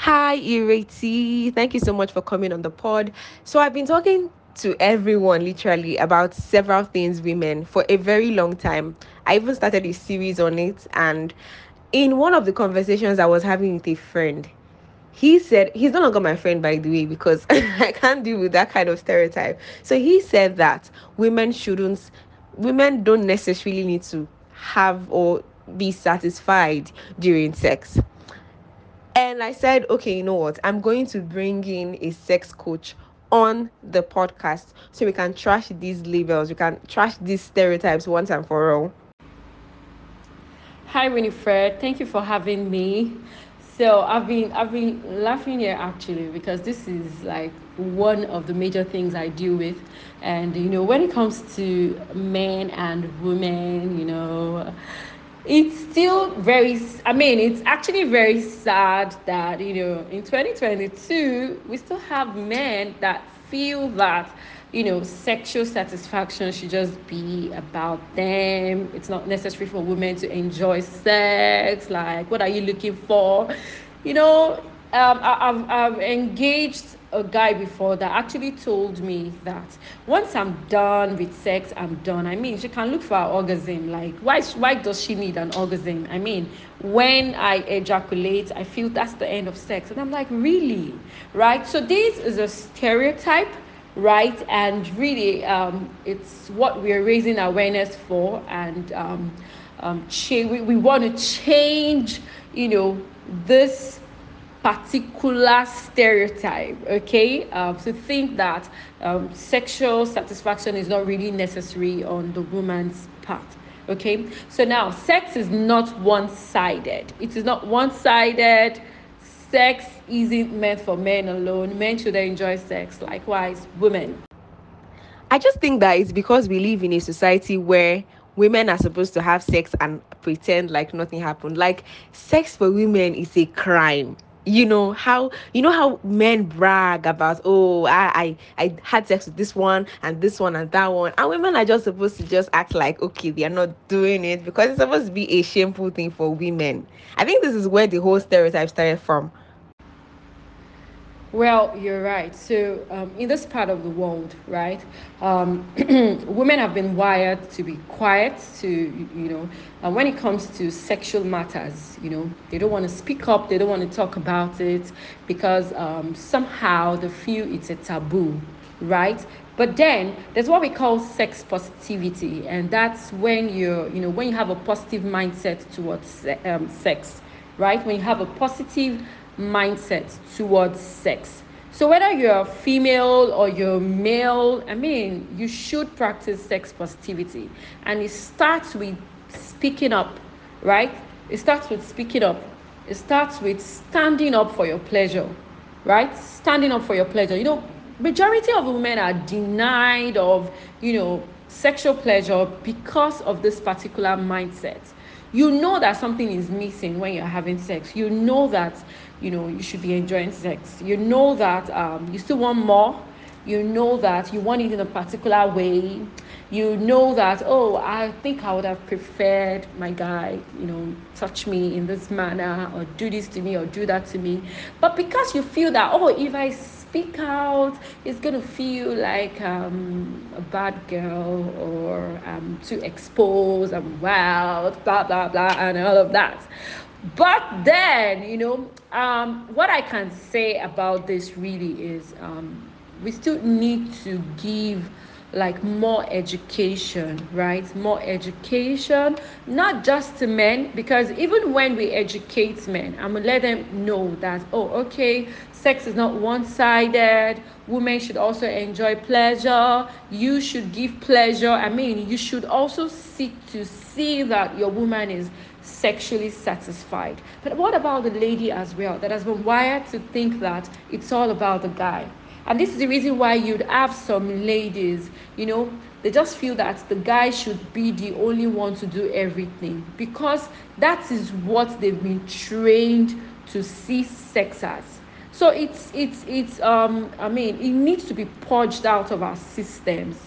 Hi, Ireti. Thank you so much for coming on the pod. So, I've been talking to everyone literally about several things women for a very long time. I even started a series on it. And in one of the conversations I was having with a friend, he said, he's no longer my friend, by the way, because I can't deal with that kind of stereotype. So, he said that women don't necessarily need to have or be satisfied during sex. And I said, okay, you know what? I'm going to bring in a sex coach on the podcast so we can trash these labels, we can trash these stereotypes once and for all. Hi Winifred, thank you for having me. So I've been laughing here actually because this is like one of the major things I deal with, and when it comes to men and women, it's still very. I mean, it's actually very sad that in 2022 we still have men that feel that sexual satisfaction should just be about them. It's not necessary for women to enjoy sex. Like, what are you looking for? You know, I've engaged a guy before that actually told me that once I'm done with sex, I'm done. I mean, she can look for an orgasm. Like, why does she need an orgasm? I mean, when I ejaculate, I feel that's the end of sex. And I'm like, really? Right? So this is a stereotype, right? And really, it's what we're raising awareness for. And we want to change, this particular stereotype, okay? To think that sexual satisfaction is not really necessary on the woman's part, okay? So now, sex is not one-sided. It is not one-sided. Sex isn't meant for men alone. Men should enjoy sex. Likewise, women. I just think that it's because we live in a society where women are supposed to have sex and pretend like nothing happened. Like, sex for women is a crime. You know how men brag about, oh, I had sex with this one and that one, and women are just supposed to just act like, okay, they are not doing it because it's supposed to be a shameful thing for women. I think this is where the whole stereotype started from. Well, you're right. So, in this part of the world, right, women have been wired to be quiet, when it comes to sexual matters, they don't want to speak up, they don't want to talk about it because somehow they feel it's a taboo, right? But then there's what we call sex positivity, and that's when when you have a positive mindset towards sex, right? When you have a positive mindset towards sex. So whether you're female or you're male, I mean, you should practice sex positivity. And it starts with speaking up, right? It starts with speaking up. It starts with standing up for your pleasure, right? Standing up for your pleasure. Majority of women are denied of, sexual pleasure because of this particular mindset. You know that something is missing when you're having sex. You know that you should be enjoying sex. You know that you still want more. You know that you want it in a particular way. You know that, oh, I think I would have preferred my guy touch me in this manner, or do this to me, or do that to me. But because you feel that, oh, if I speak out, it's gonna feel like a bad girl, or I'm too exposed, I'm wild, blah blah blah, and all of that. But then, what I can say about this really is, we still need to give like more education, right? More education, not just to men, because even when we educate men, I'm gonna let them know that, oh, okay, sex is not one-sided. Women should also enjoy pleasure. You should give pleasure. I mean, you should also seek to see that your woman is sexually satisfied. But what about the lady as well, that has been wired to think that it's all about the guy? And this is the reason why you'd have some ladies, they just feel that the guy should be the only one to do everything, because that is what they've been trained to see sex as. So it's I mean, it needs to be purged out of our systems,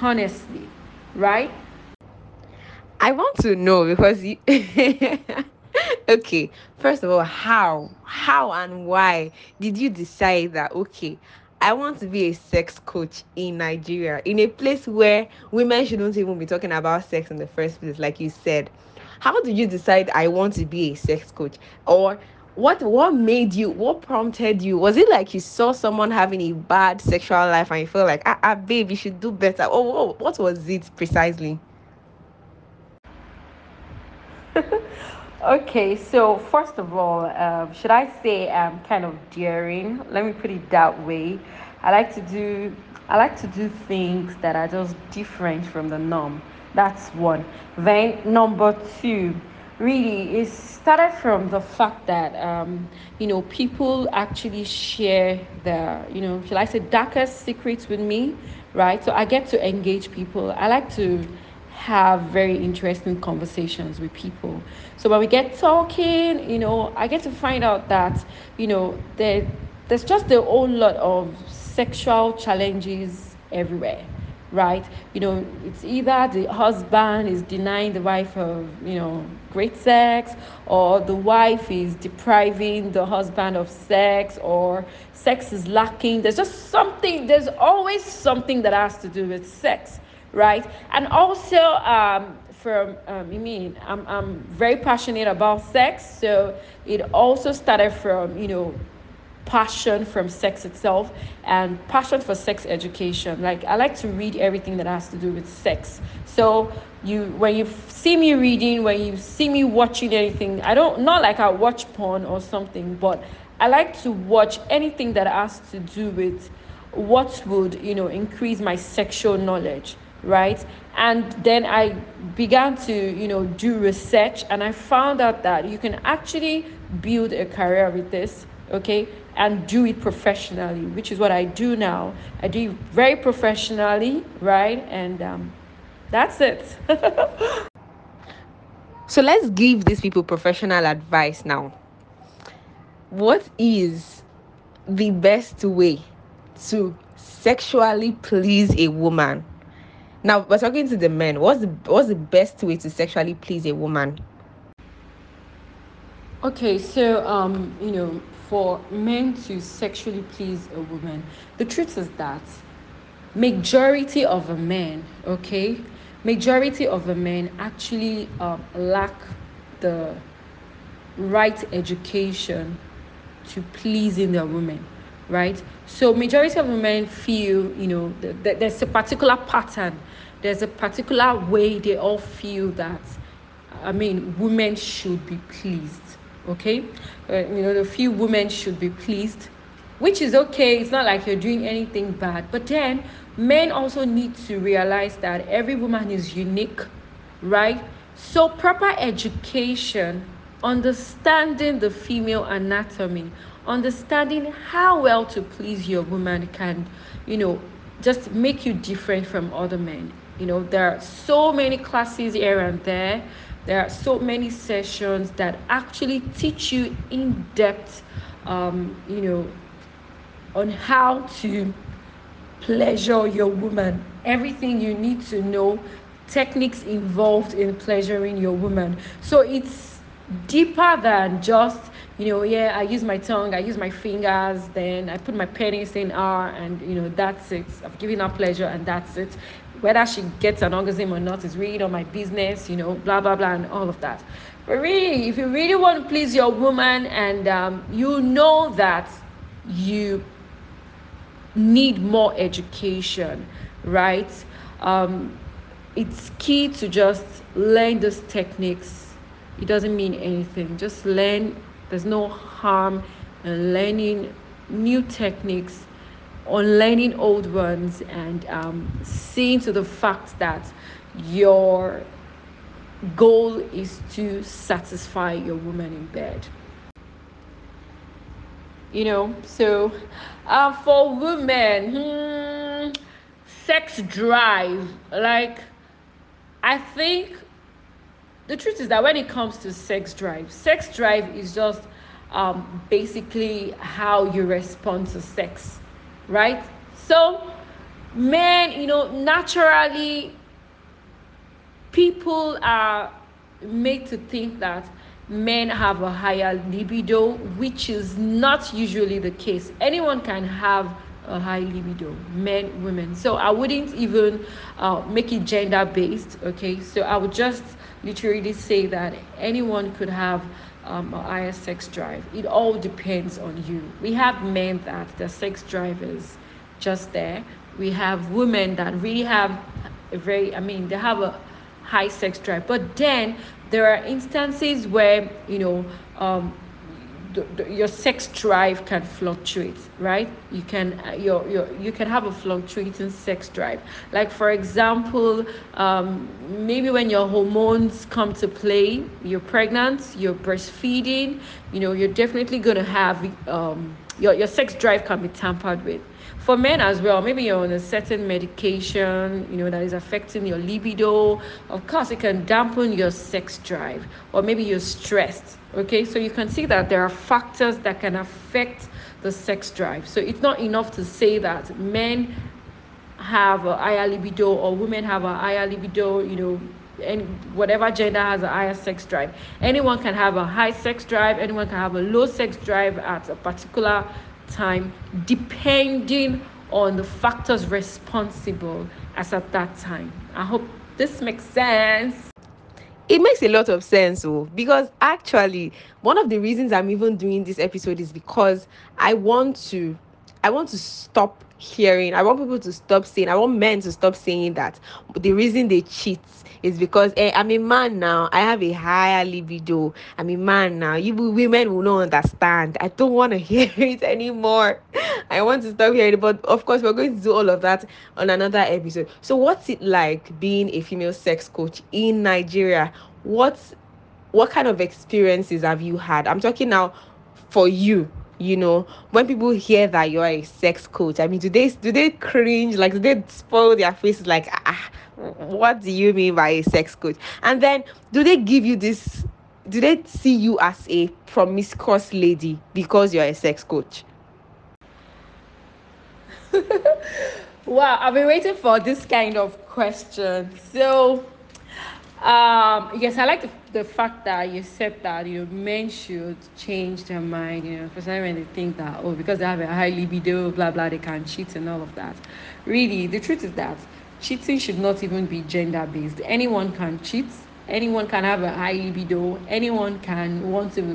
honestly, right? I want to know because Okay, first of all, how and why did you decide that, okay, I want to be a sex coach in Nigeria, in a place where women shouldn't even be talking about sex in the first place, like you said? How did you decide I want to be a sex coach? Or what made you, what prompted you? Was it like you saw someone having a bad sexual life and you felt like, babe, you should do better? Or what was it precisely? Okay, so first of all, should I say I'm kind of daring? Let me put it that way. I like to do I like to do things that are just different from the norm. That's one. Then number two, really, it started from the fact that people actually share their, should I say, darkest secrets with me, right? So I get to engage people. I like to have very interesting conversations with people. So when we get talking, I get to find out that, there's just a whole lot of sexual challenges everywhere, right? It's either the husband is denying the wife of, great sex, or the wife is depriving the husband of sex, or sex is lacking. There's always something that has to do with sex, right? And also, I'm very passionate about sex, so it also started from, passion from sex itself and passion for sex education. Like, I like to read everything that has to do with sex. So when you see me reading, when you see me watching anything, I don't, not like I watch porn or something, but I like to watch anything that has to do with what would, increase my sexual knowledge, right? And then I began to, do research, and I found out that you can actually build a career with this, okay, and do it professionally, which is what I do now. I do it very professionally, right? And that's it. So let's give these people professional advice now. What is the best way to sexually please a woman? Now we're talking to the men. What's the best way to sexually please a woman? Okay, so for men to sexually please a woman, the truth is that majority of a men, okay, majority of a men actually lack the right education to pleasing their women, right? So majority of women feel, there's a particular pattern, there's a particular way they all feel that, women should be pleased, okay? The few women should be pleased, which is okay. It's not like you're doing anything bad. But then men also need to realize that every woman is unique, right? So proper education, understanding the female anatomy, understanding how well to please your woman can, just make you different from other men. There are so many classes here and there. There are so many sessions that actually teach you in depth, on how to pleasure your woman, everything you need to know, techniques involved in pleasuring your woman. So it's deeper than just, yeah, I use my tongue, I use my fingers, then I put my penis in her, and that's it. I've given her pleasure, and that's it. Whether she gets an orgasm or not is really not my business, blah blah blah, and all of that. But really, if you really want to please your woman, and you know that you need more education, right? Um, it's key to just learn those techniques. It doesn't mean anything. Just learn. There's no harm in learning new techniques or learning old ones, and seeing to the fact that your goal is to satisfy your woman in bed. So for women, sex drive, like, I think the truth is that when it comes to sex drive is just basically how you respond to sex, right? So men, naturally, people are made to think that men have a higher libido, which is not usually the case. Anyone can have a high libido, men, women. So I wouldn't even make it gender based. Okay, so I would just literally say that anyone could have a higher sex drive. It all depends on you. We have men that the sex drive is just there. We have women that really have a very, I mean, they have a high sex drive. But then there are instances where, your sex drive can fluctuate, right? You can you can have a fluctuating sex drive. Like for example, maybe when your hormones come to play, you're pregnant, you're breastfeeding, you're definitely going to have your sex drive can be tampered with. For men as well, maybe you're on a certain medication, that is affecting your libido. Of course, it can dampen your sex drive, or maybe you're stressed. Okay, so you can see that there are factors that can affect the sex drive. So it's not enough to say that men have a higher libido or women have a higher libido, and whatever gender has a higher sex drive. Anyone can have a high sex drive, anyone can have a low sex drive at a particular time, depending on the factors responsible as at that time. I hope this makes sense. It makes a lot of sense, oh, because actually one of the reasons I'm even doing this episode is because I want to I want to stop hearing. I want people to stop saying. I want men to stop saying that the reason they cheat is because I'm a man now. I have a higher libido. I'm a man now. You women will not understand. I don't want to hear it anymore. I want to stop hearing it. But of course, we're going to do all of that on another episode. So, what's it like being a female sex coach in Nigeria? What kind of experiences have you had? I'm talking now for you. When people hear that you're a sex coach, I mean, do they cringe? Like, do they spoil their faces? Like, what do you mean by a sex coach? And then, do they give you this? Do they see you as a promiscuous lady because you're a sex coach? Wow, I've been waiting for this kind of question. So, yes, I like the fact that you said that men should change their mind. Especially when they think that, oh, because they have a high libido, blah blah, they can cheat and all of that. Really, the truth is that cheating should not even be gender based. Anyone can cheat. Anyone can have a high libido. Anyone can want to,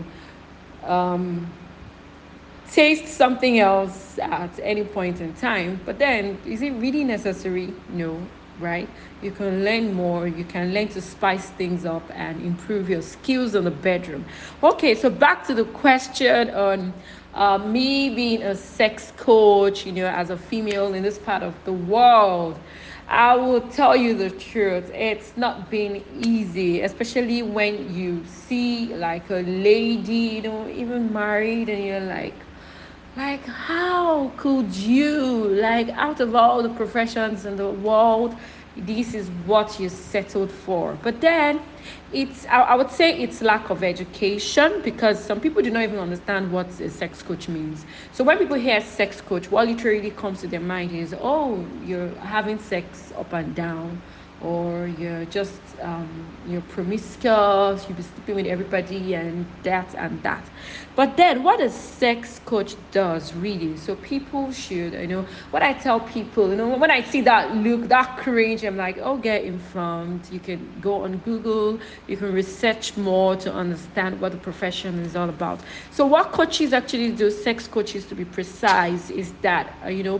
um, taste something else at any point in time. But then, is it really necessary? No, right? You can learn more, you can learn to spice things up and improve your skills in the bedroom. Okay, so back to the question on me being a sex coach, as a female in this part of the world. I will tell you the truth. It's not been easy, especially when you see like a lady, even married, and you're like, how could you, like, out of all the professions in the world, this is what you settled for? But then I would say it's lack of education, because some people do not even understand what a sex coach means. So when people hear sex coach, what literally comes to their mind is, oh, you're having sex up and down, or you're just you're promiscuous, you'll be sleeping with everybody and that and that. But then what a sex coach does really, so people should, what I tell people, when I see that look, that cringe, I'm like, oh, get informed. You can go on Google, you can research more to understand what the profession is all about. So what coaches actually do, sex coaches to be precise, is that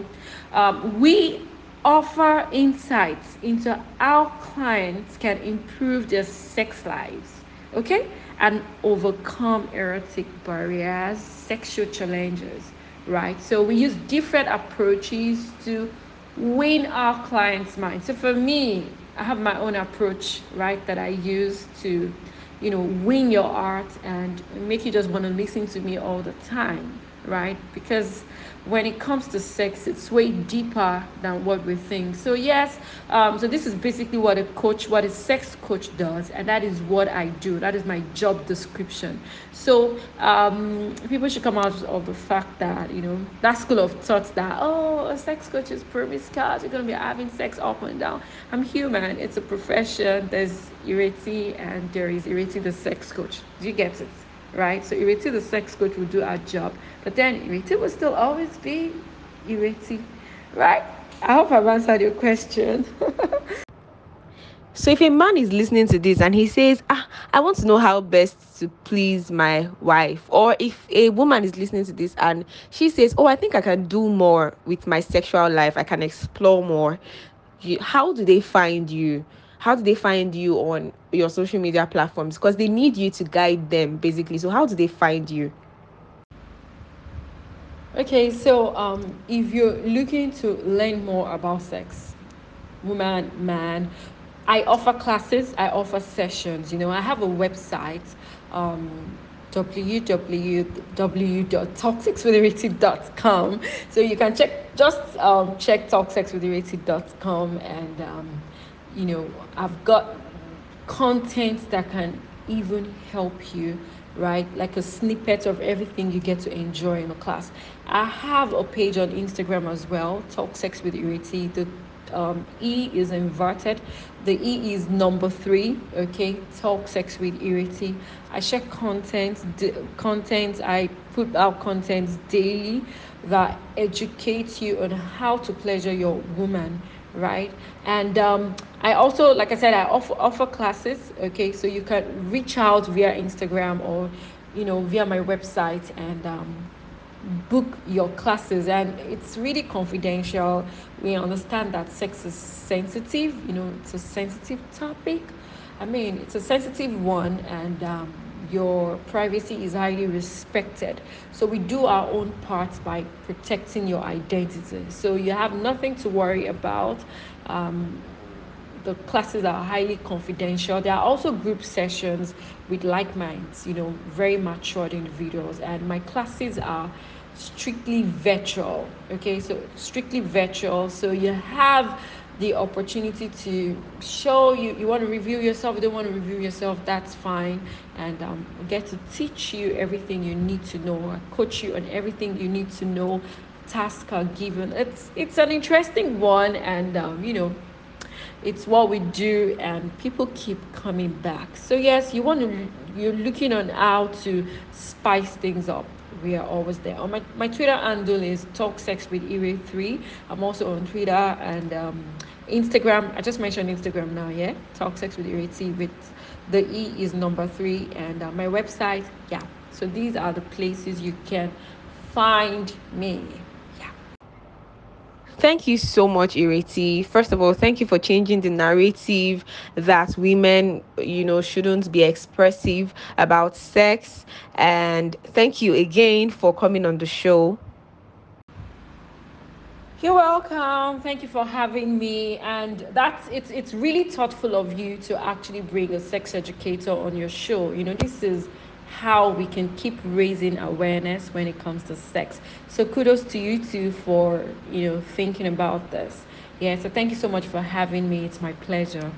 we offer insights into how clients can improve their sex lives, okay, and overcome erotic barriers, sexual challenges, right? So we use different approaches to win our clients' mind. So for me, I have my own approach, right, that I use to, win your heart and make you just want to listen to me all the time. right? Because when it comes to sex, it's way deeper than what we think. So yes, so this is basically what a sex coach does, and that is what I do. That is my job description. So people should come out of the fact that that school of thought that, oh, a sex coach is promiscuous, you're gonna be having sex up and down. I'm human. It's a profession. There's Ireti and there is Ireti the sex coach. Do you get it? Right? So Ireti, the sex coach, will do our job, but then Ireti will still always be Ireti, right? I hope I've answered your question. So if a man is listening to this and he says, I want to know how best to please my wife, or if a woman is listening to this and she says, oh, I think I can do more with my sexual life, I can explore more, how do they find you? How do they find you on your social media platforms? Because they need you to guide them, basically. So how do they find you? Okay, so if you're looking to learn more about sex, woman, man, I offer classes, I offer sessions. I have a website, www.talksexwithireti.com. So you can check talksexwithireti.com, and I've got content that can even help you, right? Like a snippet of everything you get to enjoy in a class. I have a page on Instagram as well, Talk Sex with Ireti. The E is inverted. The E is number 3. Okay, Talk Sex with Ireti. I share content. I put out content daily that educates you on how to pleasure your woman, right? And I also, like I said, I offer classes. Okay, so you can reach out via Instagram or via my website, and book your classes. And it's really confidential. We understand that sex is sensitive. It's a sensitive topic. I mean, it's a sensitive one, and your privacy is highly respected. So we do our own part by protecting your identity. So you have nothing to worry about. The classes are highly confidential. There are also group sessions with like minds, very matured individuals. And my classes are strictly virtual. Okay, so strictly virtual. So you have the opportunity to show you want to review yourself, you don't want to review yourself, that's fine. And get to teach you everything you need to know, coach you on everything you need to know. Tasks are given. It's an interesting one, and it's what we do, and people keep coming back. So yes, you're looking on how to spice things up. We are always there. On my Twitter handle is Talk Sex with Ire3. I'm also on Twitter and Instagram. I just mentioned Instagram now, yeah. Talk Sex with Ire3, with the E is number 3, and my website, yeah. So these are the places you can find me. Yeah. Thank you so much, Ireti. First of all, thank you for changing the narrative that women, shouldn't be expressive about sex. And thank you again for coming on the show. You're welcome. Thank you for having me. And it's really thoughtful of you to actually bring a sex educator on your show. This is how we can keep raising awareness when it comes to sex. So kudos to you too for, thinking about this. Yeah, so thank you so much for having me. It's my pleasure.